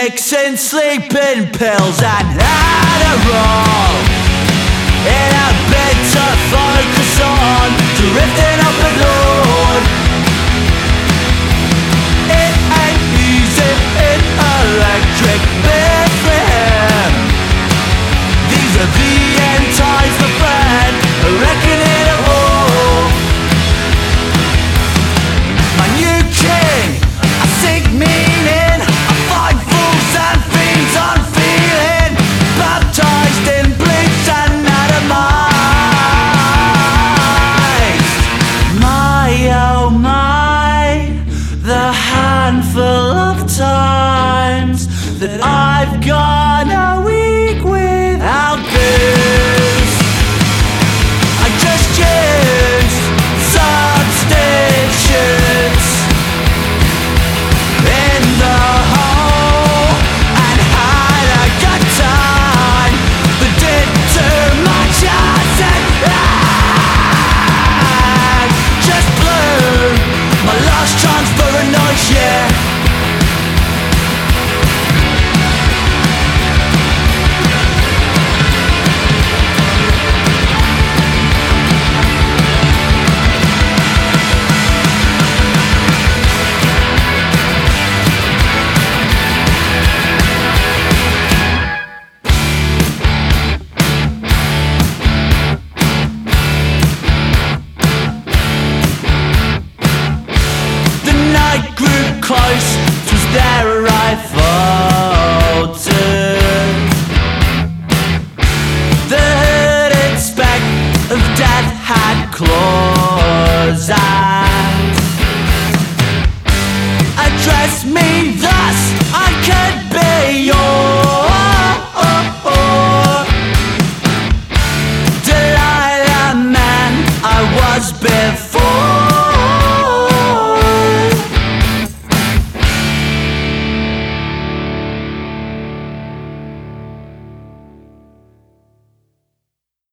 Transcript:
mixing sleeping pills and Adderall in a bid to focus on drifting up alone. It ain't easy in electric Bethlehem. These are the end times, my friend, reckoning it all. My new king, I seek meaning, I find fools and fiends unfeeling, baptized in bleach and atomized. My oh my, the handful of times that I've gone a week without booze. I just used substitutes in the hole and had a good time, but did too much acid and just blew my last chance for a nice year. Grew close, 'twas there